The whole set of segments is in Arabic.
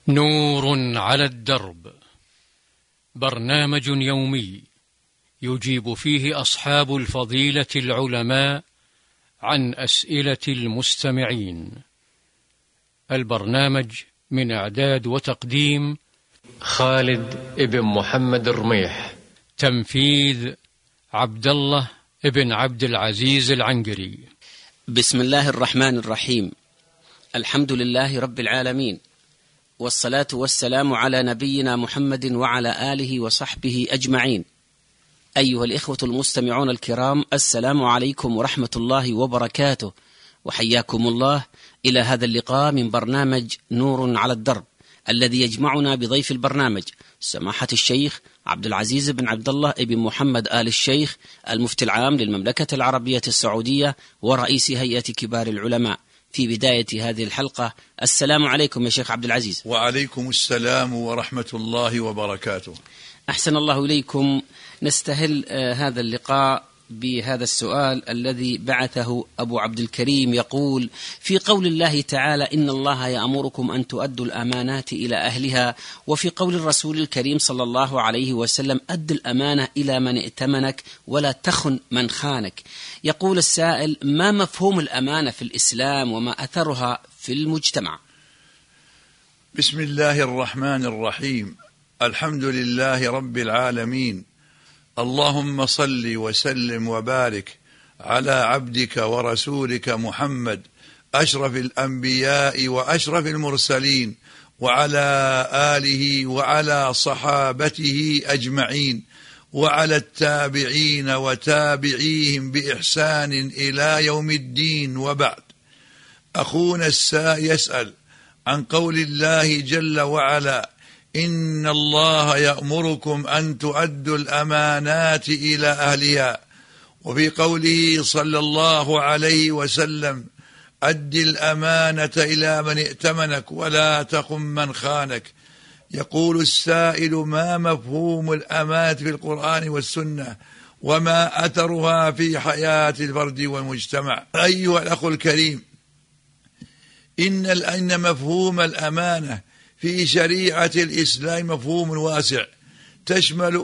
نور على الدرب، برنامج يومي يجيب فيه أصحاب الفضيلة العلماء عن أسئلة المستمعين. البرنامج من إعداد وتقديم خالد ابن محمد الرميح، تنفيذ عبد الله ابن عبد العزيز العنقري. بسم الله الرحمن الرحيم. الحمد لله رب العالمين، والصلاة والسلام على نبينا محمد وعلى آله وصحبه أجمعين. أيها الإخوة المستمعون الكرام، السلام عليكم ورحمة الله وبركاته، وحياكم الله إلى هذا اللقاء من برنامج نور على الدرب، الذي يجمعنا بضيف البرنامج سماحة الشيخ عبد العزيز بن عبد الله ابن محمد آل الشيخ، المفتي العام للمملكة العربية السعودية ورئيس هيئة كبار العلماء. في بداية هذه الحلقة، السلام عليكم يا شيخ عبد العزيز. وعليكم السلام ورحمة الله وبركاته. أحسن الله إليكم. نستهل هذا اللقاء بهذا السؤال الذي بعثه أبو عبد الكريم، يقول: في قول الله تعالى: إن الله يأمركم أن تؤدوا الأمانات إلى أهلها، وفي قول الرسول الكريم صلى الله عليه وسلم: أد الأمانة إلى من ائتمنك ولا تخن من خانك. يقول السائل: ما مفهوم الأمانة في الإسلام وما أثرها في المجتمع؟ بسم الله الرحمن الرحيم. الحمد لله رب العالمين، اللهم صل وسلم وبارك على عبدك ورسولك محمد، أشرف الأنبياء وأشرف المرسلين، وعلى آله وعلى صحابته أجمعين، وعلى التابعين وتابعيهم بإحسان إلى يوم الدين. وبعد، أخونا يسأل عن قول الله جل وعلا: إن الله يأمركم أن تؤدوا الأمانات إلى أهلها، وفي قوله صلى الله عليه وسلم: أد الأمانة إلى من ائتمنك ولا تخن من خانك. يقول السائل: ما مفهوم الأمانة في القرآن والسنة، وما أثرها في حياة الفرد والمجتمع؟ أيها الأخ الكريم، إن مفهوم الأمانة في شريعة الإسلام مفهوم واسع، تشمل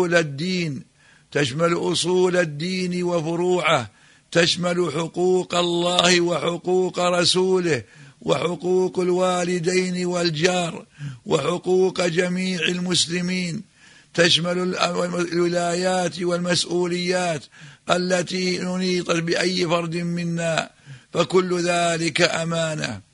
أصول الدين وفروعه، تشمل حقوق الله وحقوق رسوله وحقوق الوالدين والجار وحقوق جميع المسلمين، تشمل الولايات والمسؤوليات التي نحيطت بأي فرد منا، فكل ذلك أمانة.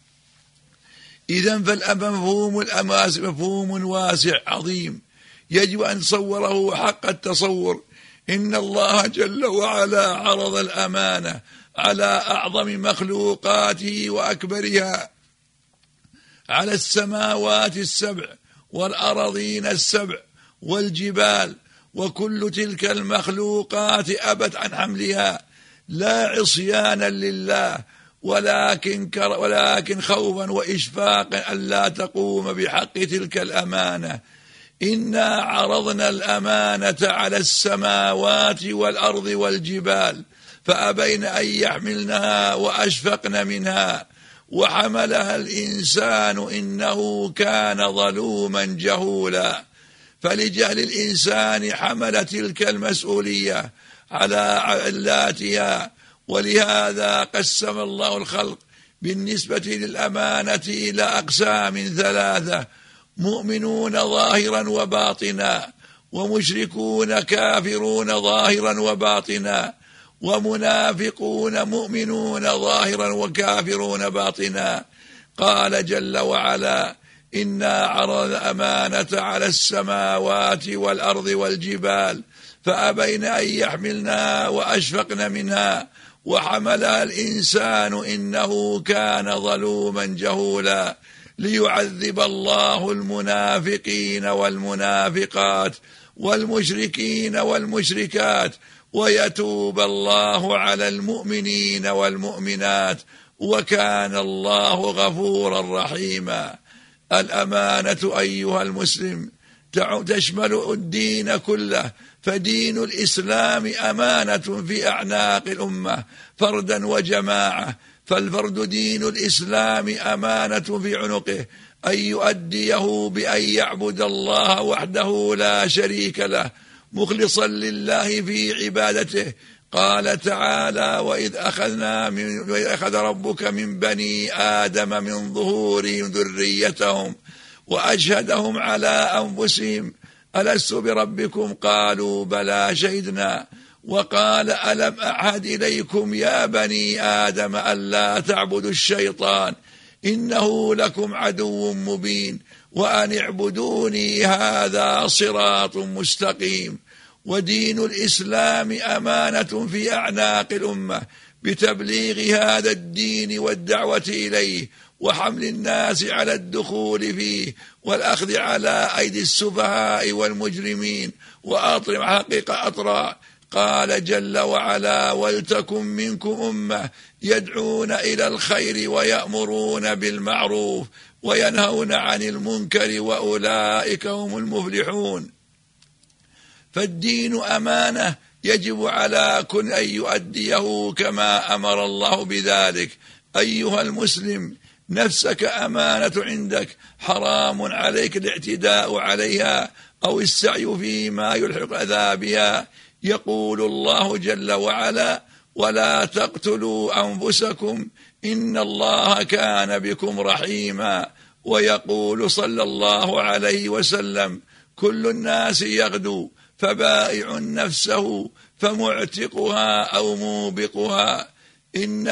إذن فالمفهوم الأمانة مفهوم واسع عظيم، يجب أن نتصوره حق التصور. إن الله جل وعلا عرض الأمانة على أعظم مخلوقاته وأكبرها، على السماوات السبع والأراضين السبع والجبال، وكل تلك المخلوقات أبت عن حملها، لا عصيانا لله، ولكن خوفا وإشفاقا ألا تقوم بحق تلك الأمانة. إنا عرضنا الأمانة على السماوات والأرض والجبال فأبين أن يحملنها وأشفقن منها، وحملها الإنسان إنه كان ظلوما جهولا. فلجهل الإنسان حمل تلك المسؤولية على علاتها، ولهذا قسم الله الخلق بالنسبة للأمانة إلى أقسام ثلاثة: مؤمنون ظاهرا وباطنا، ومشركون كافرون ظاهرا وباطنا، ومنافقون مؤمنون ظاهرا وكافرون باطنا. قال جل وعلا: إنا عرضنا الأمانة على السماوات والأرض والجبال فأبين أن يحملنها وأشفقن منها، وحملها الإنسان إنه كان ظلوما جهولا. ليعذب الله المنافقين والمنافقات والمشركين والمشركات، ويتوب الله على المؤمنين والمؤمنات، وكان الله غفورا رحيما. الأمانة أيها المسلم تشمل الدين كله، فدين الإسلام أمانة في أعناق الأمة فردا وجماعة، فالفرد دين الإسلام أمانة في عنقه، أن يؤديه بأن يعبد الله وحده لا شريك له مخلصا لله في عبادته. قال تعالى: وإذ أخذ ربك من بني آدم من ظهورهم ذريتهم وأشهدهم على أنفسهم ألست بربكم قالوا بلى شهدنا. وقال: ألم أعهد إليكم يا بني آدم ألا تعبدوا الشيطان إنه لكم عدو مبين وأن اعبدوني هذا صراط مستقيم. ودين الإسلام أمانة في أعناق الأمة بتبليغ هذا الدين والدعوة إليه وحمل الناس على الدخول فيه والأخذ على أيدي السفهاء والمجرمين وأطرم حقيقة أطراء. قال جل وعلا: ولتكن منكم أمة يدعون إلى الخير ويأمرون بالمعروف وينهون عن المنكر وأولئك هم المفلحون. فالدين أمانة يجب على كل أن يؤديه كما أمر الله بذلك. أيها المسلم، نفسك أمانة عندك، حرام عليك الاعتداء عليها أو السعي فيما يلحق أذى بها. يقول الله جل وعلا: ولا تقتلوا أنفسكم إن الله كان بكم رحيما. ويقول صلى الله عليه وسلم: كل الناس يغدو فبائع نفسه فمعتقها أو موبقها. إن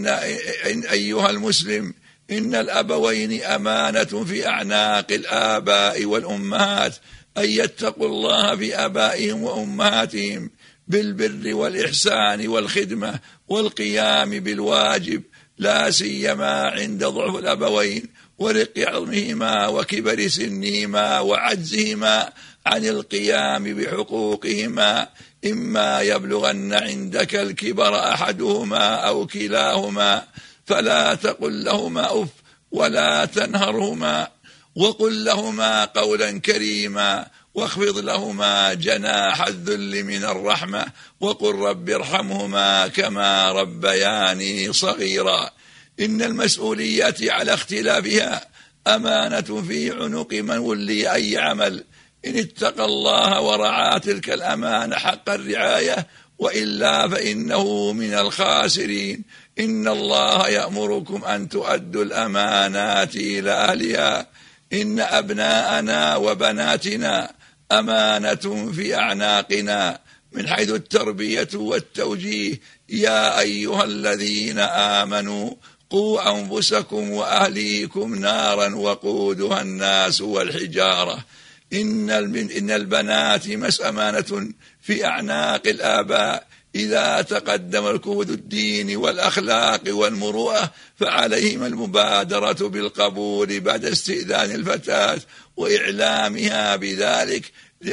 أيها المسلم، إن الأبوين أمانة في أعناق الآباء والأمهات أن يتقوا الله في آبائهم وأمهاتهم بالبر والإحسان والخدمة والقيام بالواجب، لا سيما عند ضعف الأبوين ورق عظمهما وكبر سنهما وعجزهما عن القيام بحقوقهما. إما يبلغن عندك الكبر أحدهما أو كلاهما فلا تقل لهما أف ولا تنهرهما وقل لهما قولا كريما واخفض لهما جناح الذل من الرحمة وقل رب ارحمهما كما ربياني صغيرا. إن المسؤوليات على اختلافها أمانة في عنق من ولي أي عمل، إن اتقى الله ورعى تلك الأمانة حق الرعاية، وإلا فإنه من الخاسرين. إن الله يأمركم أن تؤدوا الأمانات إلى أهلها. إن أبناءنا وبناتنا أمانة في أعناقنا من حيث التربية والتوجيه. يا أيها الذين آمنوا قوا أنفسكم وأهليكم نارا وقودها الناس والحجارة. إن البنات أمانة في أعناق الآباء. إذا تقدم ركود الدين والأخلاق والمروءة فعليهم المبادرة بالقبول بعد استئذان الفتاة وإعلامها بذلك،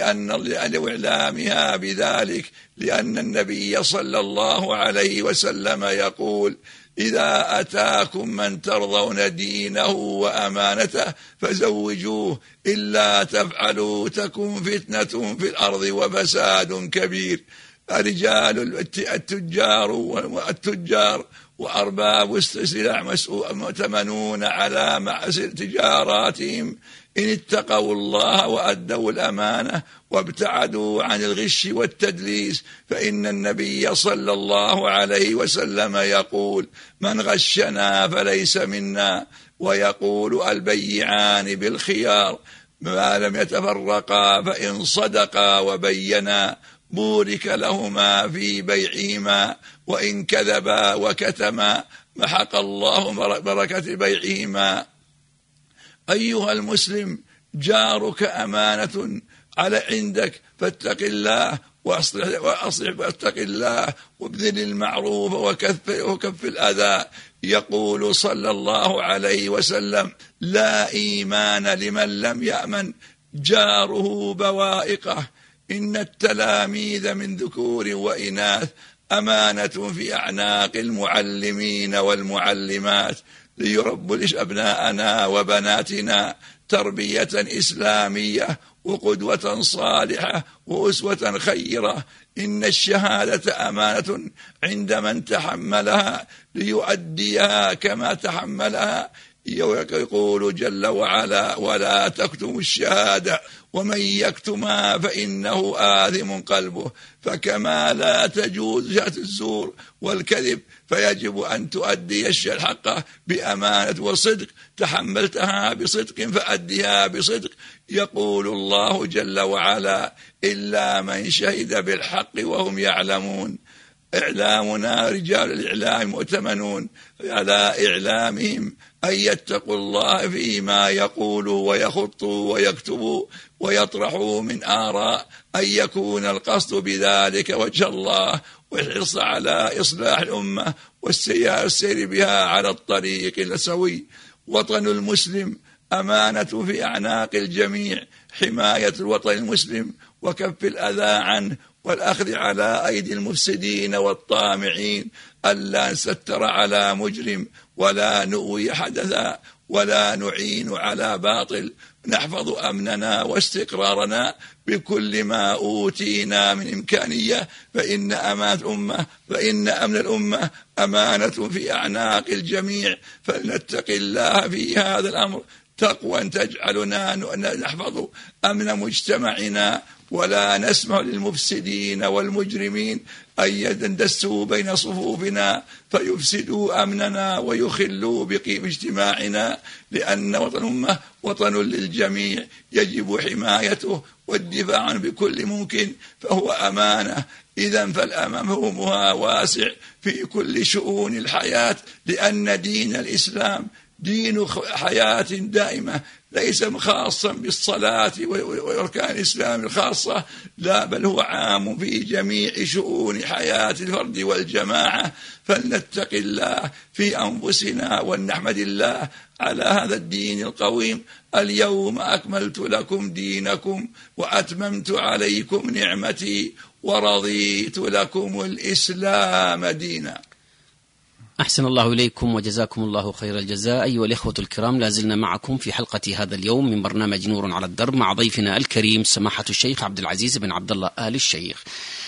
لأن النبي صلى الله عليه وسلم يقول: إذا أتاكم من ترضون دينه وأمانته فزوجوه، إلا تفعلوا تكن فتنة في الأرض وفساد كبير. الرجال التجار وأرباب السلع مؤتمنون على معسر تجاراتهم إن اتقوا الله وأدوا الأمانة وابتعدوا عن الغش والتدليس، فإن النبي صلى الله عليه وسلم يقول: من غشنا فليس منا. ويقول: البيعان بالخيار ما لم يتفرقا، فإن صدقا وبينا بورك لهما في بيعهما، وإن كذبا وكتما محق الله بركة بيعهما. أيها المسلم، جارك أمانة على عندك، فاتق الله وأصلح واتق الله وابذل المعروف وكف الأذى. يقول صلى الله عليه وسلم: لا إيمان لمن لم يأمن جاره بوائقه. إن التلاميذ من ذكور وإناث أمانة في أعناق المعلمين والمعلمات ليربوا أبناءنا وبناتنا تربية إسلامية وقدوة صالحة وأسوة خيرة. إن الشهادة أمانة عند من تحملها ليؤديها كما تحملها. يقول جل وعلا: ولا تكتموا الشهادة ومن يكتمها فإنه آثم قلبه. فكما لا تجوز شهادة الزور والكذب، فيجب أن تؤدي الحق بأمانة وصدق. تحملتها بصدق فأديها بصدق. يقول الله جل وعلا: إلا من شهد بالحق وهم يعلمون. إعلامنا رجال الإعلام مؤتمنون على إعلامهم أن يتقوا الله فيما يقولوا ويخطوا ويكتبوا ويطرحوا من آراء، أن يكون القصد بذلك وجه الله، والحرص على إصلاح الأمة والسير بها على الطريق السوي. وطن المسلم أمانة في أعناق الجميع. حماية الوطن المسلم وكف الأذى عنه والأخذ على أيدي المفسدين والطامعين، ألا نستر على مجرم ولا نؤوي حدثا ولا نعين على باطل. نحفظ أمننا واستقرارنا بكل ما أوتينا من إمكانية، فإن أمن الأمة أمانة في أعناق الجميع. فلنتق الله في هذا الأمر تقوى تجعلنا نحفظ أمن مجتمعنا، ولا نسمح للمفسدين والمجرمين أن يندسوا بين صفوفنا فيفسدوا أمننا ويخلوا بقيم اجتماعنا، لأن وطن الأمة وطن للجميع، يجب حمايته والدفاع عنه بكل ممكن، فهو أمانة. إذن فالأمام مفهومها واسع في كل شؤون الحياة، لأن دين الإسلام دين حياة دائمة، ليس خاصا بالصلاة وأركان الإسلام الخاصة، لا، بل هو عام في جميع شؤون حياة الفرد والجماعة. فلنتق الله في أنفسنا ونحمد الله على هذا الدين القويم. اليوم أكملت لكم دينكم وأتممت عليكم نعمتي ورضيت لكم الإسلام دينا. أحسن الله إليكم وجزاكم الله خير الجزاء. أيها الإخوة الكرام، لازلنا معكم في حلقة هذا اليوم من برنامج نور على الدرب مع ضيفنا الكريم سماحة الشيخ عبد العزيز بن عبد الله آل الشيخ.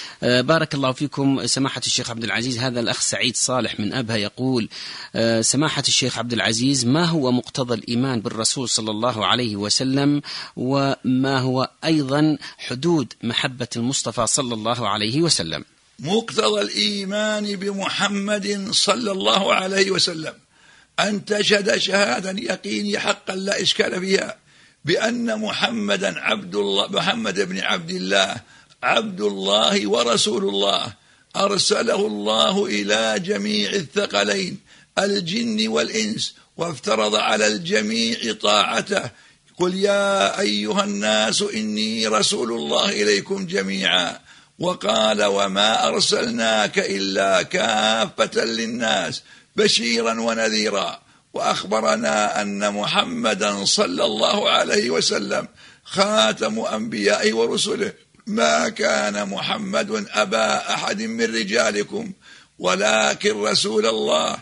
بارك الله فيكم سماحة الشيخ عبد العزيز. هذا الأخ سعيد صالح من أبها يقول: سماحة الشيخ عبد العزيز، ما هو مقتضى الإيمان بالرسول صلى الله عليه وسلم، وما هو أيضا حدود محبة المصطفى صلى الله عليه وسلم؟ مقتضى الإيمان بمحمد صلى الله عليه وسلم أن تشهد شهادة يقيني حقا لا إشكال فيها بأن محمدا عبد الله، محمد بن عبد الله عبد الله ورسول الله، أرسله الله إلى جميع الثقلين الجن والإنس، وافترض على الجميع طاعته. قل يا أيها الناس إني رسول الله إليكم جميعا. وقال: وما أرسلناك إلا كافة للناس بشيرا ونذيرا. وأخبرنا أن محمدا صلى الله عليه وسلم خاتم أنبيائه ورسله. ما كان محمد أبا أحد من رجالكم ولكن رسول الله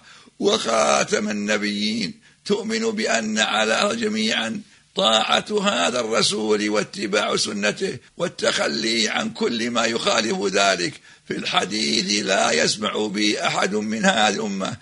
وخاتم النبيين. تؤمن بأن على جميعا طاعة هذا الرسول واتباع سنته والتخلي عن كل ما يخالف ذلك. في الحديث: لا يسمع بي أحد من هذه الأمة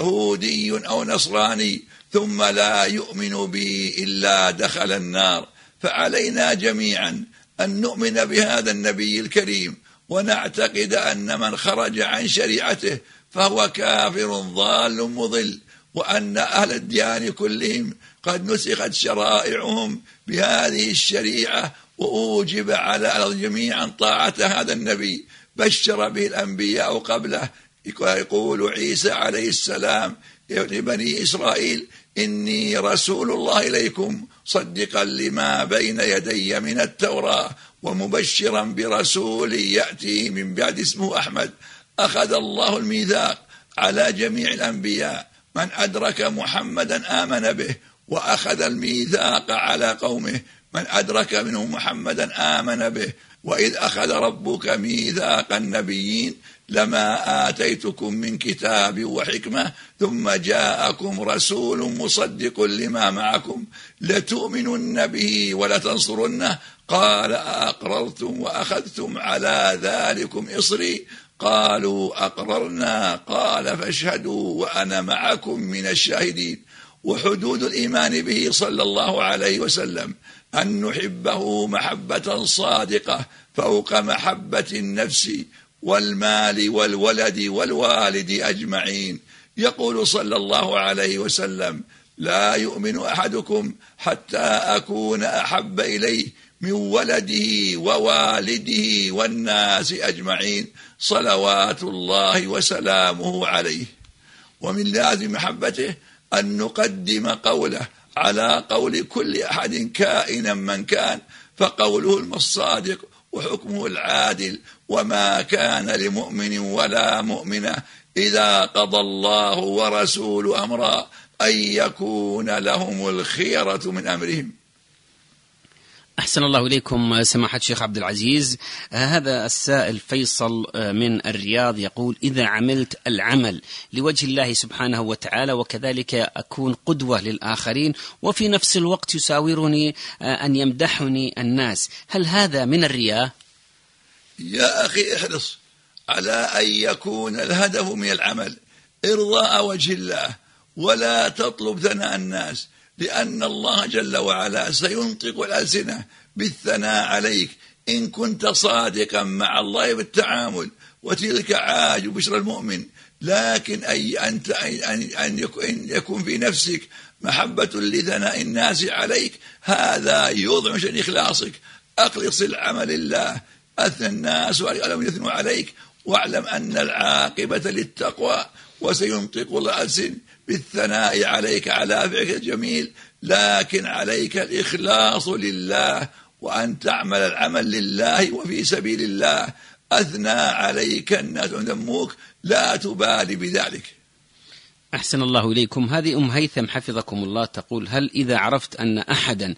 يهودي أو نصراني ثم لا يؤمن بي إلا دخل النار. فعلينا جميعا أن نؤمن بهذا النبي الكريم، ونعتقد أن من خرج عن شريعته فهو كافر ضال مضل، وأن أهل الديان كلهم قد نسخت شرائعهم بهذه الشريعة، وأوجب على الجميع طاعة هذا النبي بشر به الأنبياء قبله. يقول عيسى عليه السلام لبني إسرائيل: إني رسول الله إليكم صدقا لما بين يدي من التوراة ومبشرا برسول يأتي من بعد اسمه أحمد. أخذ الله الميثاق على جميع الأنبياء، من أدرك محمدا آمن به، وأخذ الميثاق على قومه، من أدرك منهم محمدا آمن به. وإذ أخذ ربك ميثاق النبيين لما آتيتكم من كتاب وحكمة ثم جاءكم رسول مصدق لما معكم لتؤمنن به ولتنصرنه قال: أقررتم وأخذتم على ذلكم إصري؟ قالوا: أقررنا. قال: فاشهدوا وأنا معكم من الشاهدين. وحدود الإيمان به صلى الله عليه وسلم أن نحبه محبة صادقة فوق محبة النفس والمال والولد والوالد أجمعين. يقول صلى الله عليه وسلم: لا يؤمن أحدكم حتى أكون أحب إليه من ولده ووالده والناس أجمعين، صلوات الله وسلامه عليه. ومن لازم محبته أن نقدم قوله على قول كل أحد كائنا من كان، فقوله الصادق وحكمه العادل. وما كان لمؤمن ولا مؤمنة إذا قضى الله ورسوله أمرا أن يكون لهم الخيرة من أمرهم. أحسن الله إليكم سماحة الشيخ عبد العزيز. هذا السائل فيصل من الرياض يقول: إذا عملت العمل لوجه الله سبحانه وتعالى وكذلك أكون قدوة للآخرين وفي نفس الوقت يساورني أن يمدحني الناس، هل هذا من الرياء؟ يا أخي احرص على أن يكون الهدف من العمل إرضاء وجه الله، ولا تطلب ثناء الناس، لأن الله جل وعلا سينطق الألسنة بالثناء عليك إن كنت صادقا مع الله بالتعامل، وتلك عاج بشرى المؤمن. لكن أن يكون في نفسك محبة لثناء الناس عليك، هذا يوضع شأن إخلاصك. أخلص العمل لله، أثنى الناس ولم يثنوا عليك، واعلم أن العاقبة للتقوى، وسينطق الألسن بالثناء عليك على فعلك الجميل، لكن عليك الإخلاص لله، وأن تعمل العمل لله وفي سبيل الله. أثنى عليك الناس وذموك، لا تبالي بذلك. أحسن الله إليكم. هذه أم هيثم حفظكم الله تقول: هل إذا عرفت أن أحدا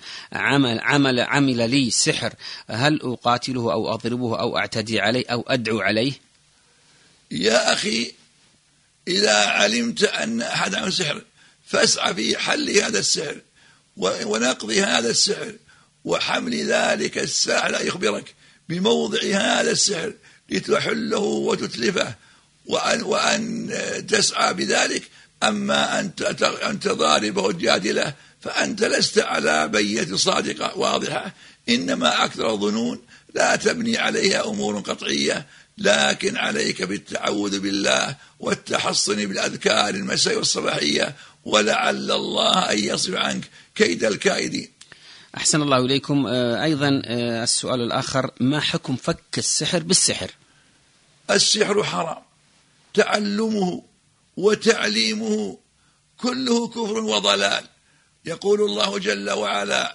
عمل لي سحر هل أقاتله أو أضربه أو أعتدي عليه أو أدعو عليه؟ يا أخي، إذا علمت أن أحد عمل سحر فاسعى في حل هذا السحر ونقض هذا السحر وحمل ذلك الساحر يخبرك بموضع هذا السحر لتحله وتتلفه، وأن تسعى بذلك. أما أن تضاربه وتجادله فأنت لست على بينة صادقة واضحة، إنما أكثر الظنون لا تبني عليها أمور قطعية، لكن عليك بالتعوذ بالله والتحصن بالأذكار المساء والصباحية، ولعل الله أن يصرف عنك كيد الكائدين. أحسن الله إليكم. أيضا السؤال الآخر: ما حكم فك السحر بالسحر؟ السحر حرام، تعلمه وتعليمه كله كفر وضلال. يقول الله جل وعلا: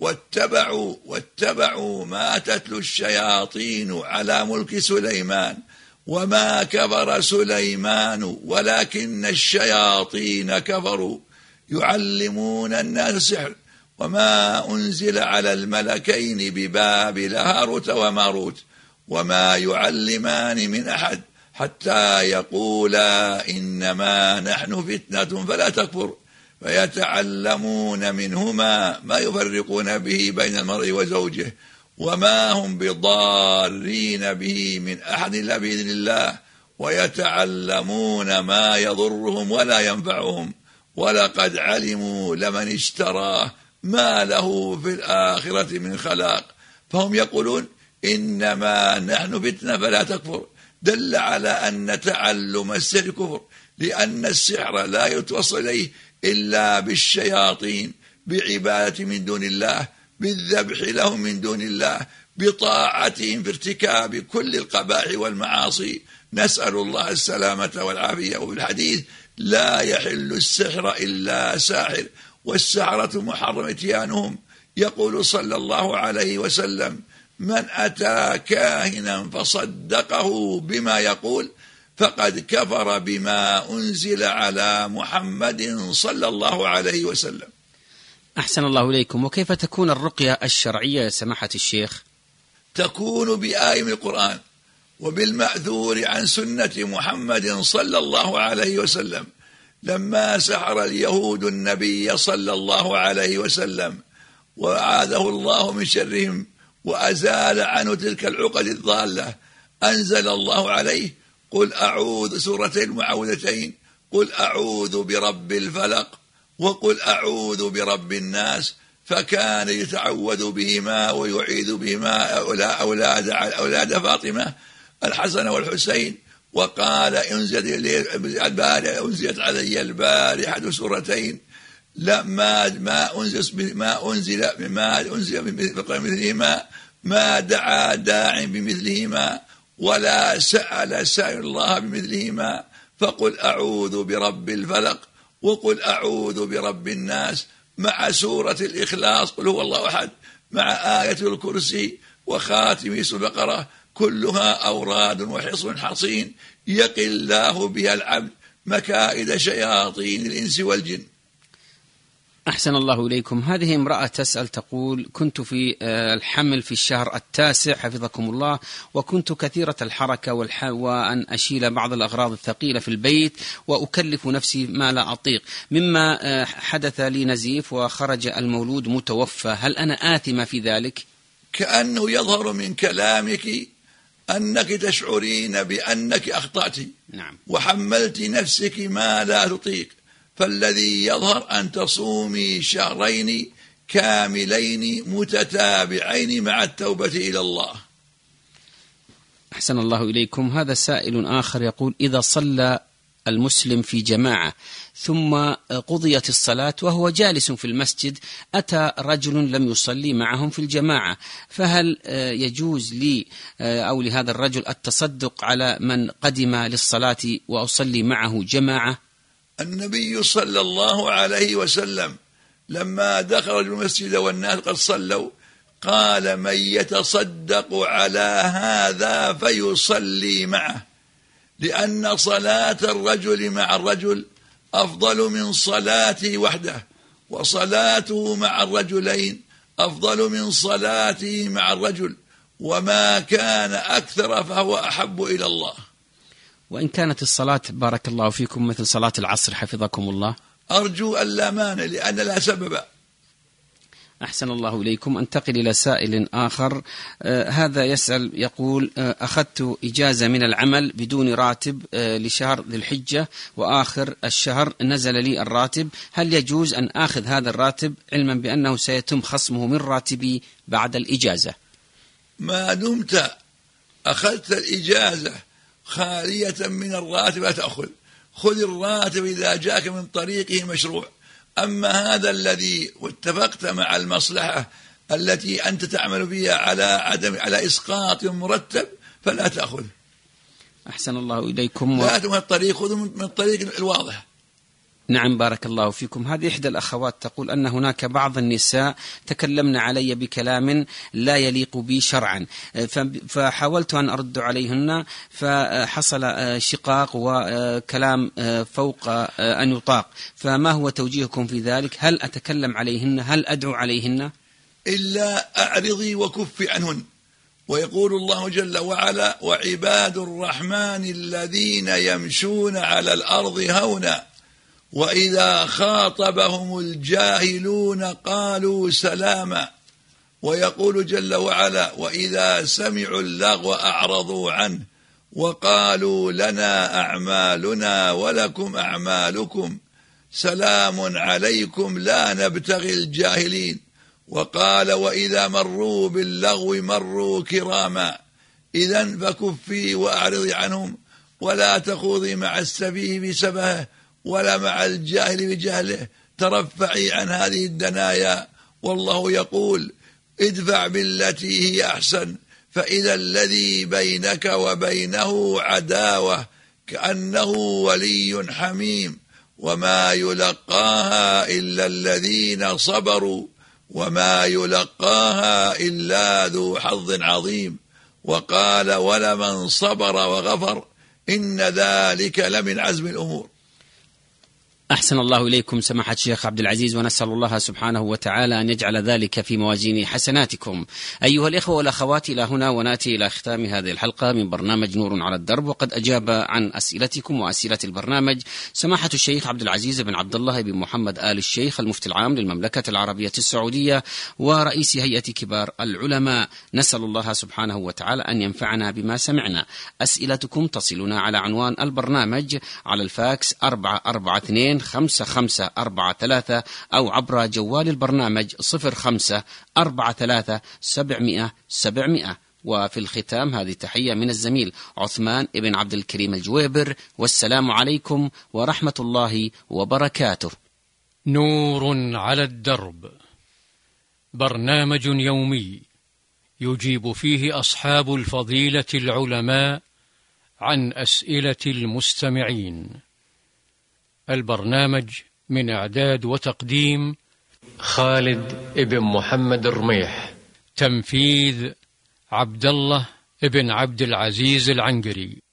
واتبعوا ما تتلو الشياطين على ملك سليمان وما كفر سليمان ولكن الشياطين كفروا يعلمون الناس السحر وما أنزل على الملكين ببابل هاروت وماروت وما يعلمان من أحد حتى يقولا إنما نحن فتنة فلا تكفر فيتعلمون منهما ما يفرقون به بين المرء وزوجه وما هم بضارين به من أحد إلا بإذن الله ويتعلمون ما يضرهم ولا ينفعهم ولقد علموا لمن اشتراه ما له في الآخرة من خلاق. فهم يقولون إنما نحن فتنة فلا تكفر، دل على أن تعلم السحر كفر، لأن السحر لا يتوصل إليه إلا بالشياطين، بعبادة من دون الله، بالذبح لهم من دون الله، بطاعتهم في ارتكاب كل القبائح والمعاصي. نسأل الله السلامة والعافية. وفي الحديث: لا يحل السحر إلا ساحر والسحرة محرم اتيانهم. يقول صلى الله عليه وسلم: من أتى كاهنا فصدقه بما يقول فقد كفر بما أنزل على محمد صلى الله عليه وسلم. أحسن الله إليكم. وكيف تكون الرقية الشرعية يا سماحة الشيخ؟ تكون بآية من القرآن وبالمأثور عن سنة محمد صلى الله عليه وسلم. لما سحر اليهود النبي صلى الله عليه وسلم وأعاذه الله من شرهم وأزال عنه تلك العقد الضالة، أنزل الله عليه: قل أعوذ، سورتين المعوذتين، قل أعوذ برب الفلق وقل أعوذ برب الناس، فكان يتعوذ بهما ويعيذ بهما أولاد فاطمة الحسن والحسين. وقال أنزلت علي البارحة سورتين ما أنزل بمثلهما، ما دعا داع بمثلهما ولا سأل سائل الله بمثلهما. فقل أعوذ برب الفلق وقل أعوذ برب الناس مع سورة الإخلاص قل هو الله أحد مع آية الكرسي وخاتم سورة البقرة، كلها أوراد وحصن حصين يقي الله بها العبد مكائد شياطين الإنس والجن. أحسن الله إليكم. هذه امرأة تسأل تقول: كنت في الحمل في الشهر 9 حفظكم الله، وكنت كثيرة الحركة وأن أشيل بعض الأغراض الثقيلة في البيت وأكلف نفسي ما لا أطيق، مما حدث لي نزيف وخرج المولود متوفى، هل أنا آثمة في ذلك؟ كأنه يظهر من كلامك أنك تشعرين بأنك أخطأت. نعم. وحملت نفسك ما لا تطيق، فالذي يظهر أن تصومي شهرين كاملين متتابعين مع التوبة إلى الله. أحسن الله إليكم. هذا سائل آخر يقول: إذا صلى المسلم في جماعة ثم قضيت الصلاة وهو جالس في المسجد، أتى رجل لم يصلي معهم في الجماعة، فهل يجوز لي أو لهذا الرجل التصدق على من قدم للصلاة وأصلي معه جماعة؟ النبي صلى الله عليه وسلم لما دخل المسجد والناس قد صلوا قال: من يتصدق على هذا فيصلي معه، لأن صلاة الرجل مع الرجل أفضل من صلاته وحده، وصلاته مع الرجلين أفضل من صلاته مع الرجل، وما كان أكثر فهو أحب إلى الله. وإن كانت الصلاة بارك الله فيكم مثل صلاة العصر حفظكم الله، أرجو ألا مانع لأن لا سبب. أحسن الله إليكم. أنتقل إلى سائل آخر. هذا يسأل يقول: أخذت إجازة من العمل بدون راتب لشهر ذي الحجة، وآخر الشهر نزل لي الراتب، هل يجوز أن آخذ هذا الراتب علما بأنه سيتم خصمه من راتبي بعد الإجازة؟ ما دمت أخذت الإجازة خالية من الراتب تأخذ، خذ الراتب إذا جاءك من طريقه مشروع. أما هذا الذي واتفقت مع المصلحة التي أنت تعمل فيها على إسقاط مرتب فلا تأخذ. أحسن الله إليكم. لا تأخذ الطريق، خذ من الطريق الواضح. نعم بارك الله فيكم. هذه إحدى الأخوات تقول أن هناك بعض النساء تكلمن علي بكلام لا يليق بي شرعا، فحاولت أن أرد عليهن، فحصل شقاق وكلام فوق أن يطاق، فما هو توجيهكم في ذلك؟ هل أتكلم عليهن؟ هل أدعو عليهن؟ إلا أعرضي وكفي عنهن. ويقول الله جل وعلا: وعباد الرحمن الذين يمشون على الأرض هونا وإذا خاطبهم الجاهلون قالوا سلاما. ويقول جل وعلا: وإذا سمعوا اللغو أعرضوا عنه وقالوا لنا أعمالنا ولكم أعمالكم سلام عليكم لا نبتغي الجاهلين. وقال: وإذا مروا باللغو مروا كراما. إذن فكفي وأعرضي عنهم، ولا تخوضي مع السفيه بسفهه ولا مع الجاهل بجهله، ترفعي عن هذه الدنايا. والله يقول: ادفع بالتي هي أحسن فإذا الذي بينك وبينه عداوة كأنه ولي حميم، وما يلقاها إلا الذين صبروا وما يلقاها إلا ذو حظ عظيم. وقال: ولمن صبر وغفر إن ذلك لمن عزم الأمور. أحسن الله إليكم سماحة الشيخ عبد العزيز، ونسأل الله سبحانه وتعالى أن يجعل ذلك في موازين حسناتكم. أيها الإخوة والأخوات، إلى هنا ونأتي إلى ختام هذه الحلقة من برنامج نور على الدرب، وقد أجاب عن أسئلتكم وأسئلة البرنامج سماحة الشيخ عبد العزيز بن عبد الله بن محمد آل الشيخ، المفتي العام للمملكة العربية السعودية ورئيس هيئة كبار العلماء. نسأل الله سبحانه وتعالى أن ينفعنا بما سمعنا. أسئلتكم تصلنا على عنوان البرنامج على الفاكس 442 5543 أو عبر جوال البرنامج 0543 وفي الختام هذه تحية من الزميل عثمان بن عبد الكريم الجويبر، والسلام عليكم ورحمة الله وبركاته. نور على الدرب، برنامج يومي يجيب فيه أصحاب الفضيلة العلماء عن أسئلة المستمعين. البرنامج من إعداد وتقديم خالد بن محمد الرميح، تنفيذ عبد الله بن عبد العزيز العنقري.